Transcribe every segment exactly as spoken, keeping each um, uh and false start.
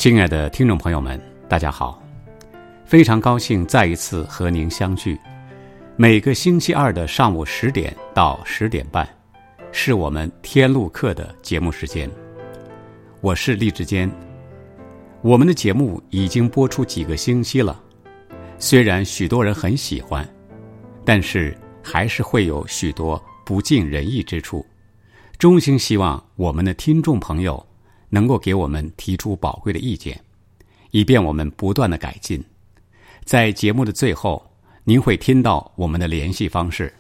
亲爱的听众朋友们，大家好，非常高兴再一次和您相聚。每个星期二的上午十点到十点半，是我们天路客的节目时间。我是厉志坚。我们的节目已经播出几个星期了，虽然许多人很喜欢，但是还是会有许多不尽人意之处。衷心希望我们的听众朋友能够给我们提出宝贵的意见，以便我们不断的改进。在节目的最后，您会听到我们的联系方式。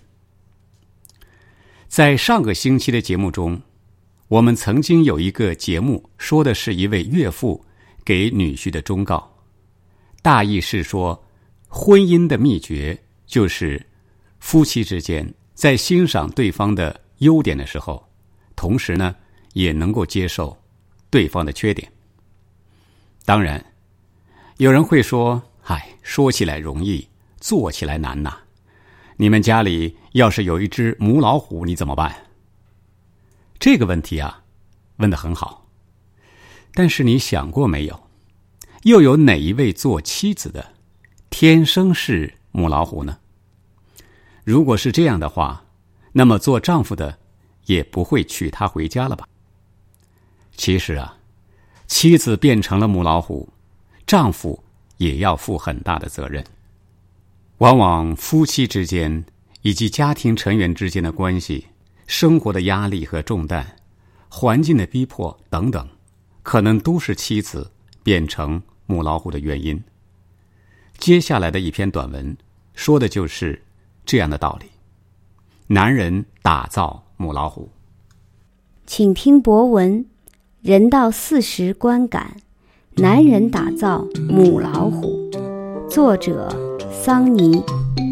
在上个星期的节目中，我们曾经有一个节目说的是一位岳父给女婿的忠告，大意是说，婚姻的秘诀就是夫妻之间在欣赏对方的优点的时候，同时呢也能够接受对方的缺点。当然有人会说，唉，说起来容易，做起来难呐，你们家里要是有一只母老虎，你怎么办？这个问题啊问得很好，但是你想过没有，又有哪一位做妻子的天生是母老虎呢？如果是这样的话，那么做丈夫的也不会娶她回家了吧？其实啊，妻子变成了母老虎，丈夫也要负很大的责任。往往夫妻之间以及家庭成员之间的关系，生活的压力和重担，环境的逼迫等等，可能都是妻子变成母老虎的原因。接下来的一篇短文说的就是这样的道理。男人打造母老虎。 请听博文，人到四十观感，男人打造母老虎，作者桑尼。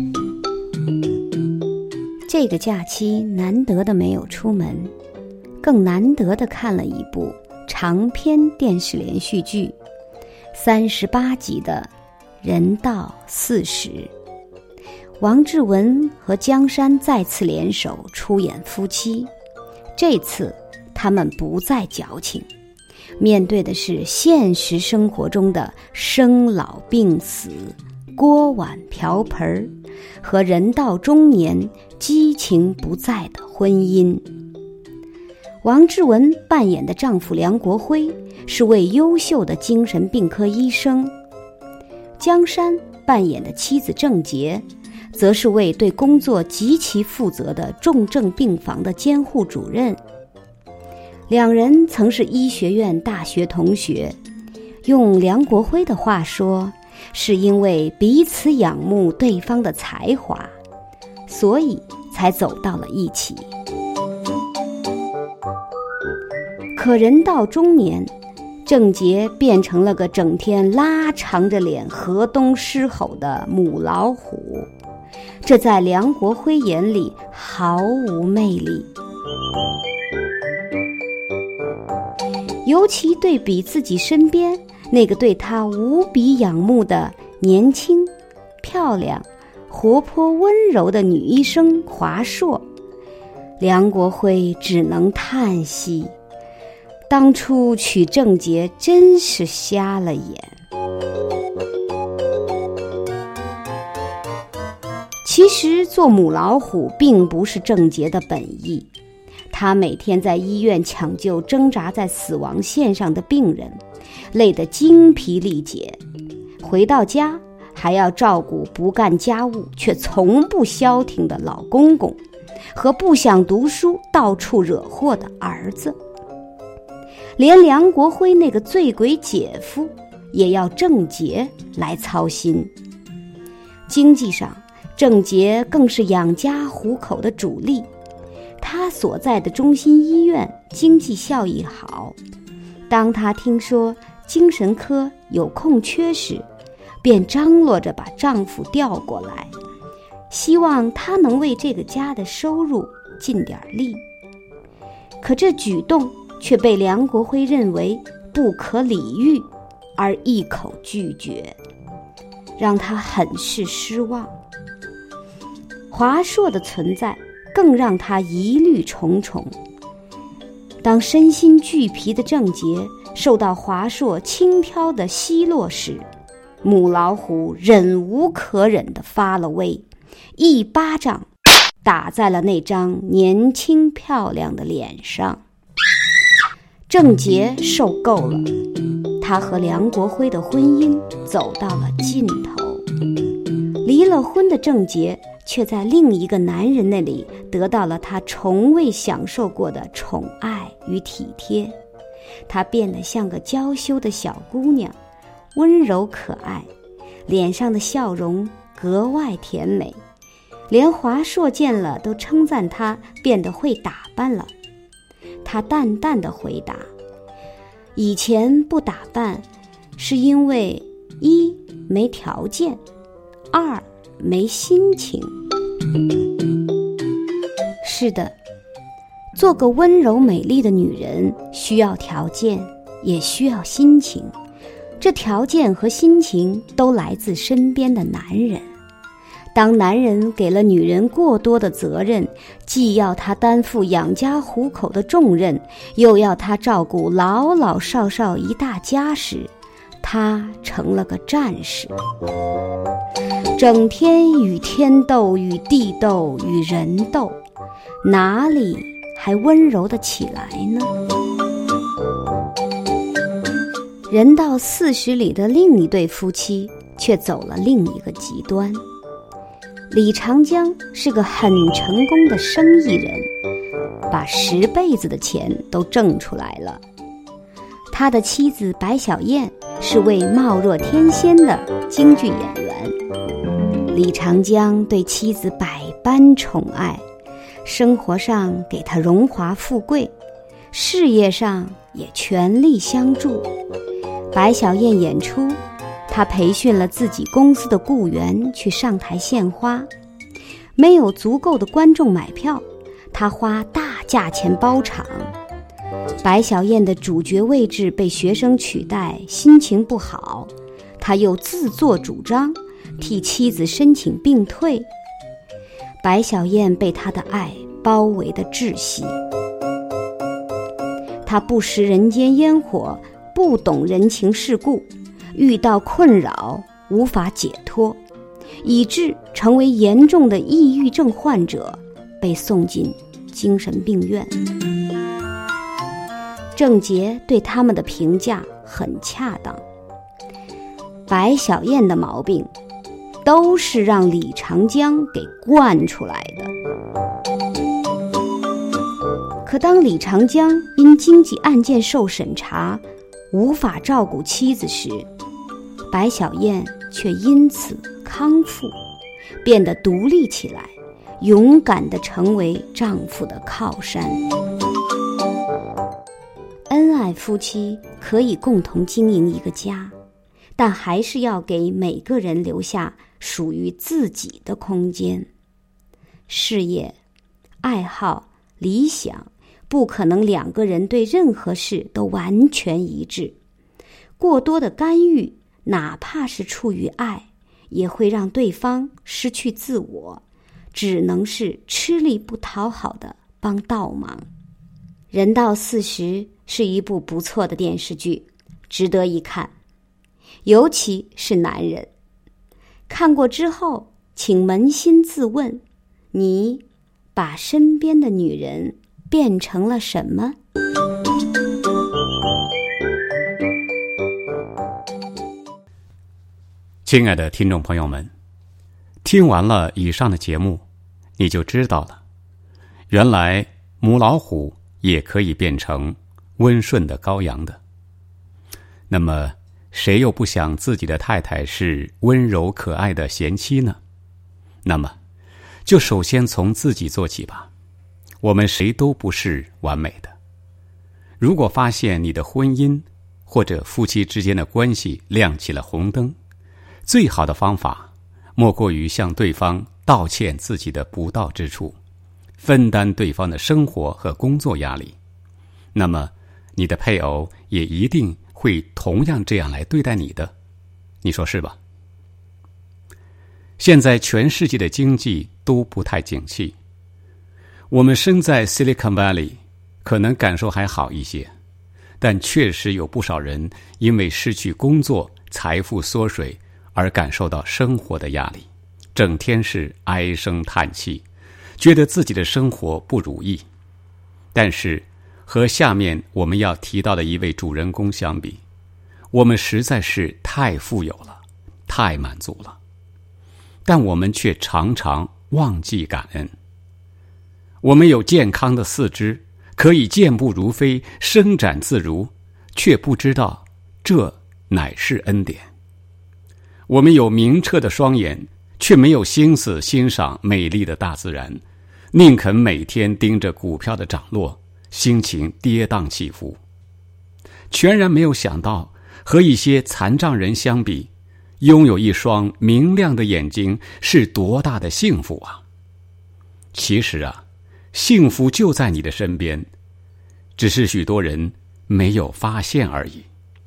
这个假期难得的没有出门，更难得的看了一部长篇电视连续剧，三十八集的人到四十。王志文和江山再次联手出演夫妻，这次他们不再矫情，面对的是现实生活中的生老病死、锅碗瓢盆和人到中年激情不在的婚姻。王志文扮演的丈夫梁国辉是位优秀的精神病科医生，江山扮演的妻子郑洁则是位对工作极其负责的重症病房的监护主任。两人曾是医学院大学同学，用梁国辉的话说，是因为彼此仰慕对方的才华，所以才走到了一起。可人到中年，郑洁变成了个整天拉长着脸河东狮吼的母老虎，这在梁国辉眼里毫无魅力。尤其对比自己身边那个对他无比仰慕的年轻、漂亮、活泼温柔的女医生华硕，梁国辉只能叹息，当初娶郑洁真是瞎了眼。其实做母老虎并不是郑洁的本意，她每天在医院抢救挣扎在死亡线上的病人，累得精疲力竭，回到家还要照顾不干家务却从不消停的老公公和不想读书到处惹祸的儿子。连梁国辉那个醉鬼姐夫也要郑洁来操心。经济上，郑洁更是养家糊口的主力，他所在的中心医院经济效益好，当他听说精神科有空缺时，便张罗着把丈夫调过来，希望他能为这个家的收入尽点力。可这举动却被梁国辉认为不可理喻，而一口拒绝，让他很是失望。华硕的存在更让他疑虑重重。 当身心俱疲的郑杰受到华硕轻佻的奚落时，母老虎忍无可忍地发了威，一巴掌打在了那张年轻漂亮的脸上。郑杰受够了，他和梁国辉的婚姻走到了尽头。离了婚的郑杰却在另一个男人那里得到了他从未享受过的宠爱与体贴，他变得像个娇羞的小姑娘，温柔可爱，脸上的笑容格外甜美，连华硕见了都称赞他变得会打扮了。他淡淡地回答，以前不打扮是因为一没条件，二没心情。是的，做个温柔美丽的女人需要条件，也需要心情，这条件和心情都来自身边的男人。当男人给了女人过多的责任，既要她担负养家糊口的重任，又要她照顾老老少少一大家时，她成了个战士，整天与天斗，与地斗，与人斗，哪里还温柔得起来呢？人到四十里的另一对夫妻却走了另一个极端。李长江是个很成功的生意人，把十辈子的钱都挣出来了。他的妻子白小燕是位貌若天仙的京剧演员。李长江对妻子百般宠爱，生活上给她荣华富贵，事业上也全力相助。白小燕演出，他培训了自己公司的雇员去上台献花，没有足够的观众买票，他花大价钱包场。白小燕的主角位置被学生取代，心情不好，他又自作主张替妻子申请病退。白小燕被他的爱包围得窒息，他不食人间烟火，不懂人情世故，遇到困扰无法解脱，以致成为严重的抑郁症患者，被送进精神病院。郑杰对他们的评价很恰当，白小燕的毛病都是让李长江给惯出来的。可当李长江因经济案件受审查，无法照顾妻子时，白小燕却因此康复，变得独立起来，勇敢地成为丈夫的靠山。恩爱夫妻可以共同经营一个家，但还是要给每个人留下属于自己的空间。事业、爱好、理想，不可能两个人对任何事都完全一致。过多的干预，哪怕是出于爱，也会让对方失去自我，只能是吃力不讨好的帮倒忙。人到四十是一部不错的电视剧，值得一看，尤其是男人。看过之后，请扪心自问，你把身边的女人变成了什么？ 亲爱的听众朋友们，听完了以上的节目，你就知道了，原来母老虎也可以变成温顺的羔羊的。那么谁又不想自己的太太是温柔可爱的贤妻呢？那么就首先从自己做起吧。我们谁都不是完美的。如果发现你的婚姻或者夫妻之间的关系亮起了红灯，最好的方法莫过于向对方道歉自己的不到之处，分担对方的生活和工作压力。那么你的配偶也一定会同样这样来对待你的，你说是吧？现在全世界的经济都不太景气，我们身在 Silicon Valley， 可能感受还好一些，但确实有不少人因为失去工作、财富缩水而感受到生活的压力，整天是唉声叹气，觉得自己的生活不如意。但是和下面我们要提到的一位主人公相比，我们实在是太富有了，太满足了，但我们却常常忘记感恩。我们有健康的四肢，可以健步如飞，伸展自如，却不知道这乃是恩典。我们有明澈的双眼，却没有心思欣赏美丽的大自然，宁肯每天盯着股票的涨落，心情跌宕起伏。全然没有想到，和一些残障人相比，拥有一双明亮的眼睛是多大的幸福啊！其实啊，幸福就在你的身边，只是许多人没有发现而已。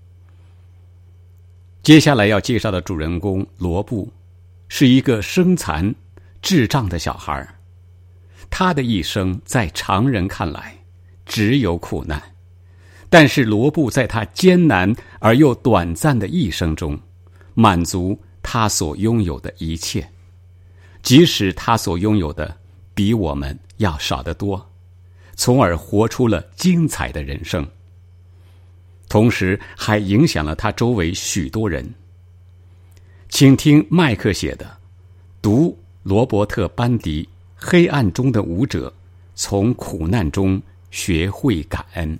接下来要介绍的主人公罗布，是一个生残、智障的小孩。他的一生在常人看来只有苦难，但是罗布在他艰难而又短暂的一生中，满足他所拥有的一切，即使他所拥有的比我们要少得多，从而活出了精彩的人生，同时还影响了他周围许多人。请听麦克写的《读罗伯特·班迪黑暗中的舞者，从苦难中学会感恩》。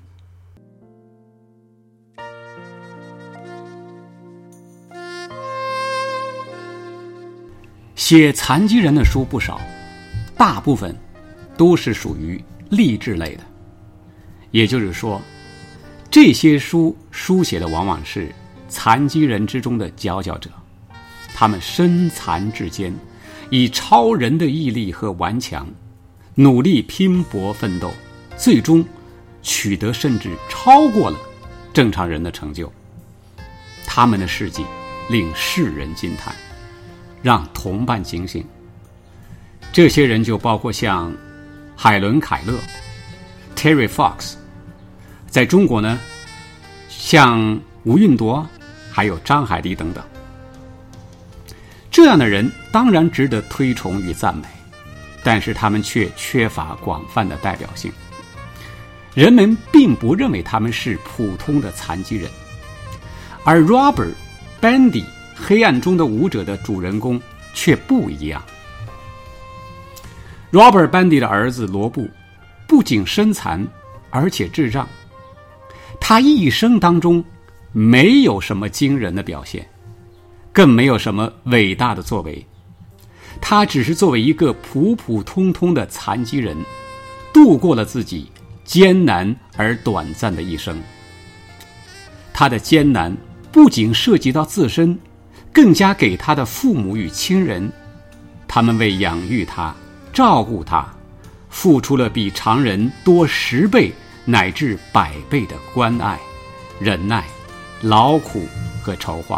写残疾人的书不少，大部分都是属于励志类的，也就是说，这些书书写的往往是残疾人之中的佼佼者，他们身残志坚，以超人的毅力和顽强，努力拼搏奋斗，最终取得甚至超过了正常人的成就。他们的事迹令世人惊叹，让同伴警醒。这些人就包括像海伦·凯勒、Terry Fox， 在中国呢，像吴运铎，还有张海迪等等。这样的人当然值得推崇与赞美，但是他们却缺乏广泛的代表性。人们并不认为他们是普通的残疾人，而 Robert Bandy 黑暗中的舞者的主人公却不一样。Robert Bandy 的儿子罗布不仅身残，而且智障。他一生当中没有什么惊人的表现，更没有什么伟大的作为。他只是作为一个普普通通的残疾人，度过了自己艰难而短暂的一生。他的艰难不仅涉及到自身，更加给他的父母与亲人，他们为养育他、照顾他，付出了比常人多十倍乃至百倍的关爱、忍耐、劳苦和筹划。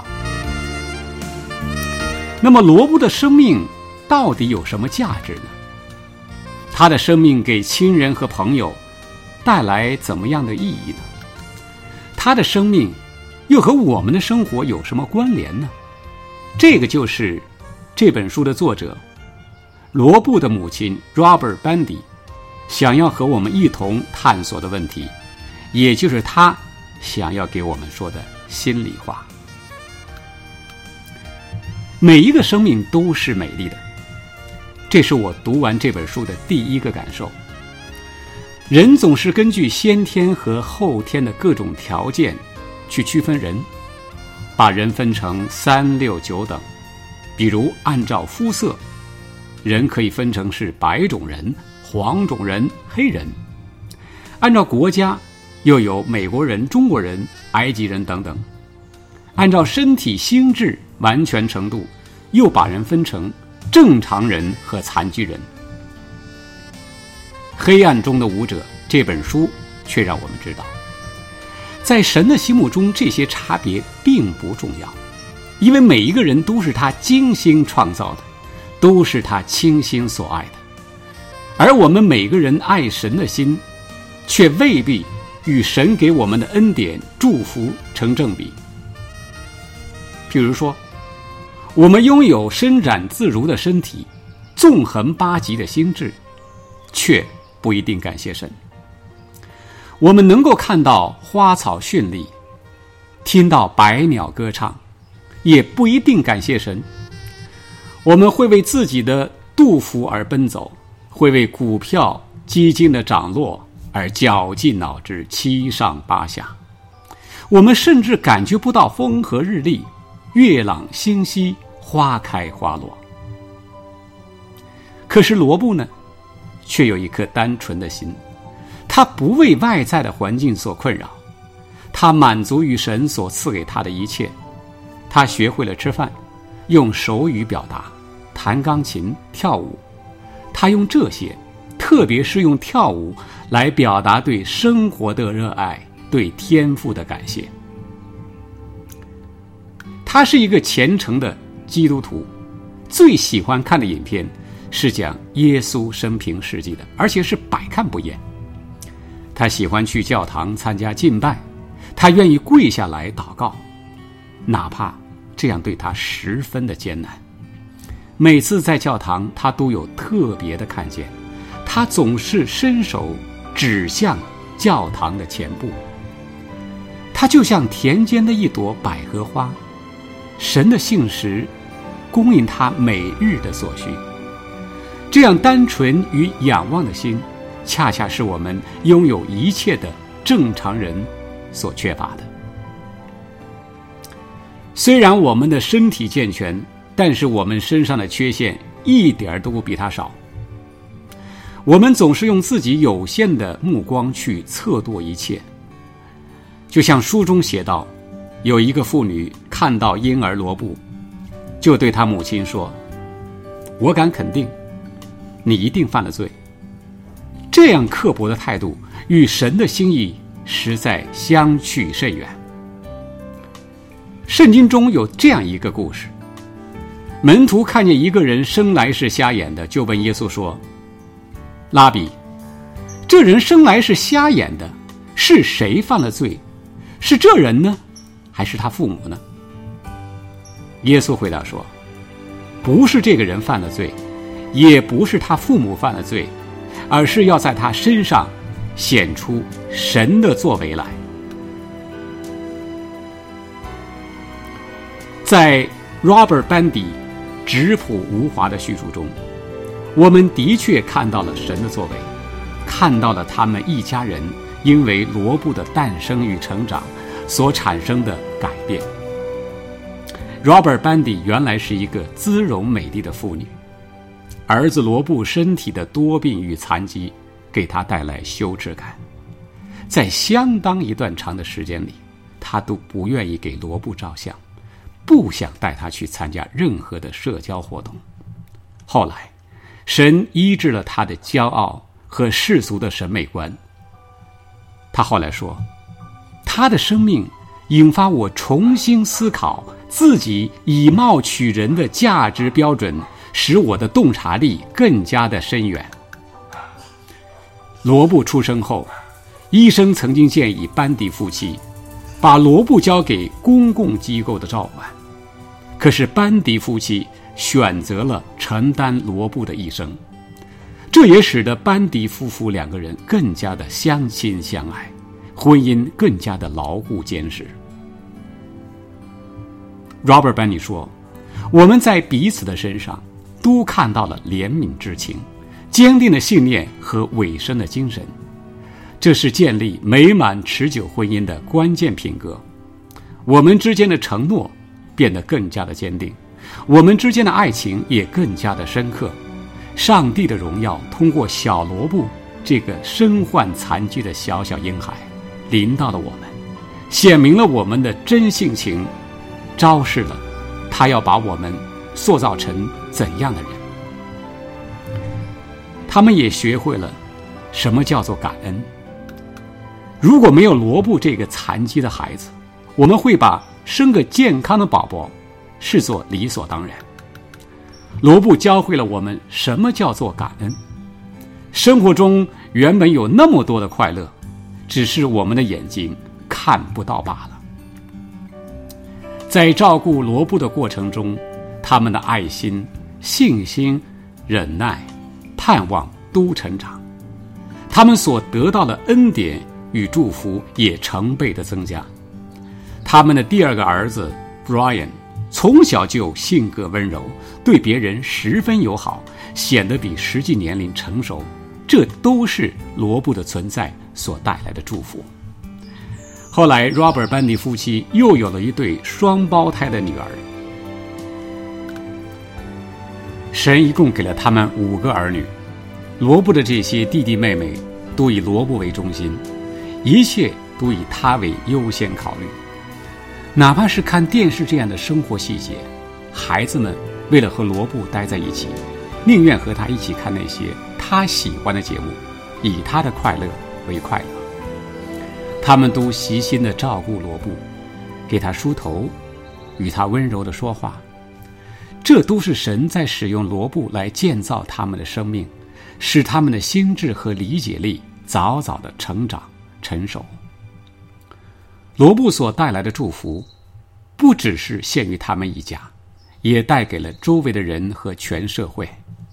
那么罗布的生命到底有什么价值呢？他的生命给亲人和朋友带来怎么样的意义呢？他的生命又和我们的生活有什么关联呢？这个就是这本书的作者罗布的母亲 Robert Bandy 想要和我们一同探索的问题，也就是他想要给我们说的心里话。每一个生命都是美丽的，这是我读完这本书的第一个感受。人总是根据先天和后天的各种条件去区分人，把人分成三六九等。比如按照肤色，人可以分成是白种人、黄种人、黑人；按照国家，又有美国人、中国人、埃及人等等；按照身体心智完全程度，又把人分成正常人和残疾人。黑暗中的舞者这本书却让我们知道，在神的心目中，这些差别并不重要，因为每一个人都是他精心创造的，都是他倾心所爱的。而我们每个人爱神的心， 却未必与神给我们的恩典祝福成正比。譬如说，我们拥有伸展自如的身体，纵横八极的心智，却不一定感谢神。我们能够看到花草绚丽，听到百鸟歌唱，也不一定感谢神。我们会为自己的肚腹而奔走，会为股票基金的涨落而绞尽脑汁，七上八下。我们甚至感觉不到风和日丽，月朗星稀，花开花落。可是罗布呢，却有一颗单纯的心，他不为外在的环境所困扰，他满足于神所赐给他的一切。他学会了吃饭，用手语表达，弹钢琴，跳舞。他用这些，特别是用跳舞来表达对生活的热爱，对天父的感谢。他是一个虔诚的基督徒，最喜欢看的影片是讲耶稣生平事迹的，而且是百看不厌。他喜欢去教堂参加敬拜，他愿意跪下来祷告，哪怕这样对他十分的艰难。每次在教堂，他都有特别的看见，他总是伸手指向教堂的前部。他就像田间的一朵百合花，神的信实供应他每日的所需。这样单纯与仰望的心，恰恰是我们拥有一切的正常人所缺乏的。虽然我们的身体健全，但是我们身上的缺陷一点都不比他少。我们总是用自己有限的目光去测度一切。就像书中写道，有一个妇女看到婴儿罗布，就对她母亲说，我敢肯定你一定犯了罪。这样刻薄的态度与神的心意实在相去甚远。圣经中有这样一个故事，门徒看见一个人生来是瞎眼的，就问耶稣说，拉比，这人生来是瞎眼的，是谁犯了罪？是这人呢，还是他父母呢？耶稣回答说，不是这个人犯了罪，也不是他父母犯了罪，而是要在他身上显出神的作为来。在 Robert Bandy 质朴无华的叙述中，我们的确看到了神的作为，看到了他们一家人因为罗布的诞生与成长所产生的改变。Robert Bandy 原来是一个姿容美丽的妇女，儿子罗布身体的多病与残疾给他带来羞耻感，在相当一段长的时间里，他都不愿意给罗布照相，不想带他去参加任何的社交活动。后来神医治了他的骄傲和世俗的审美观。他后来说，他的生命引发我重新思考自己以貌取人的价值标准，使我的洞察力更加的深远。罗布出生后，医生曾经建议班迪夫妻把罗布交给公共机构的照管，可是班迪夫妻选择了承担罗布的一生，这也使得班迪夫妇两个人更加的相亲相爱，婚姻更加的牢固坚实。Robert Bandy 说，我们在彼此的身上都看到了怜悯之情、坚定的信念和委身的精神，这是建立美满持久婚姻的关键品格。我们之间的承诺变得更加的坚定，我们之间的爱情也更加的深刻。上帝的荣耀通过小罗布这个身患残疾的小小婴孩临到了我们，显明了我们的真性情，昭示了他要把我们塑造成怎样的人。他们也学会了什么叫做感恩。如果没有罗布这个残疾的孩子，我们会把生个健康的宝宝视作理所当然。罗布教会了我们什么叫做感恩。生活中原本有那么多的快乐， 只是我们的眼睛看不到罢了。在照顾罗布的过程中，他们的爱心、信心、忍耐、盼望都成长，他们所得到的恩典与祝福也成倍的增加。他们的第二个儿子 Brian 从小就性格温柔，对别人十分友好，显得比实际年龄成熟，这都是罗布的存在所带来的祝福。后来 Robert 班迪夫妻又有了一对双胞胎的女儿，神一共给了他们五个儿女。罗布的这些弟弟妹妹都以罗布为中心，一切都以他为优先考虑。哪怕是看电视这样的生活细节，孩子们为了和罗布待在一起，宁愿和他一起看那些他喜欢的节目，以他的快乐为快乐。他们都悉心地照顾罗布，给他梳头，与他温柔地说话。这都是神在使用罗布来建造他们的生命，使他们的心智和理解力早早的成长成熟。罗布所带来的祝福不只是限于他们一家，也带给了周围的人和全社会。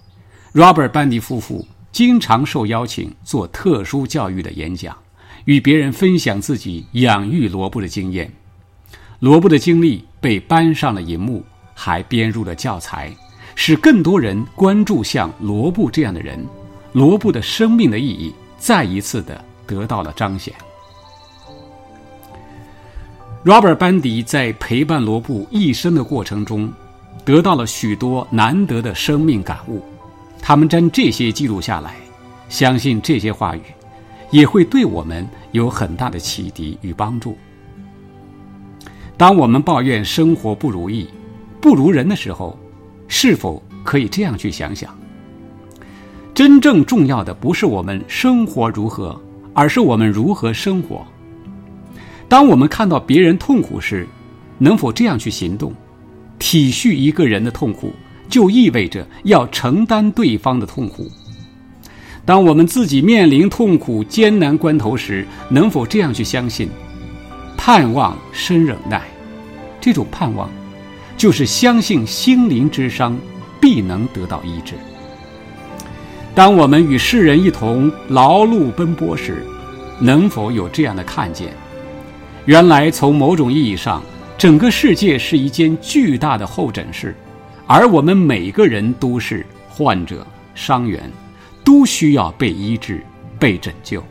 Robert 班迪夫妇经常受邀请做特殊教育的演讲，与别人分享自己养育罗布的经验。罗布的经历被搬上了荧幕，还编入了教材，使更多人关注像罗布这样的人。罗布的生命的意义再一次的得到了彰显。Robert 班迪在陪伴罗布一生的过程中，得到了许多难得的生命感悟。他们将这些记录下来，相信这些话语也会对我们有很大的启迪与帮助。当我们抱怨生活不如意、不如人的时候，是否可以这样去想想：真正重要的不是我们生活如何，而是我们如何生活。当我们看到别人痛苦时，能否这样去行动？体恤一个人的痛苦，就意味着要承担对方的痛苦。当我们自己面临痛苦艰难关头时，能否这样去相信？盼望生忍耐，这种盼望就是相信心灵之伤必能得到医治。当我们与世人一同劳碌奔波时，能否有这样的看见？原来从某种意义上，整个世界是一间巨大的候诊室，而我们每个人都是患者、伤员，都需要被医治、被拯救。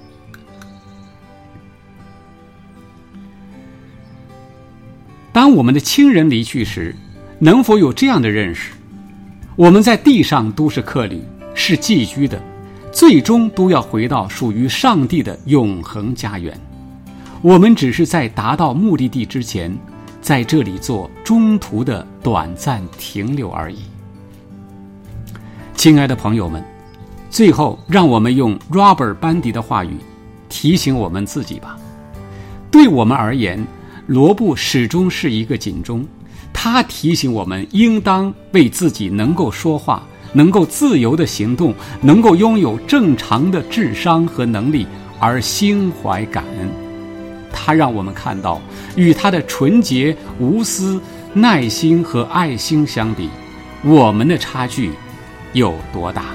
当我们的亲人离去时，能否有这样的认识：我们在地上都是客旅，是寄居的，最终都要回到属于上帝的永恒家园。我们只是在达到目的地之前，在这里做中途的短暂停留而已。亲爱的朋友们，最后让我们用 Robert 班迪的话语提醒我们自己吧。对我们而言，罗布始终是一个警钟，他提醒我们应当为自己能够说话、能够自由的行动、能够拥有正常的智商和能力而心怀感恩。他让我们看到，与他的纯洁、无私、耐心和爱心相比，我们的差距有多大？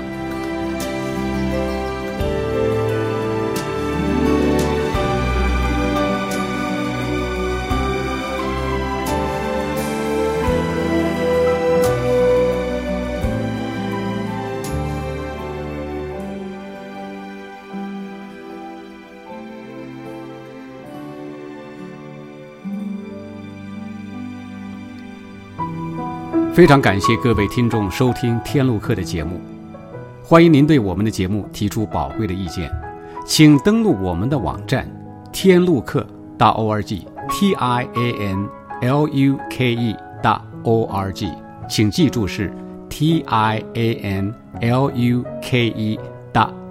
非常感谢各位听众收听天路客的节目，欢迎您对我们的节目提出宝贵的意见，请登录我们的网站天路客 .org T I A N L U K E .org， 请记住是 T I A N L U K E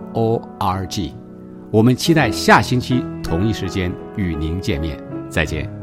.org。 我们期待下星期同一时间与您见面，再见。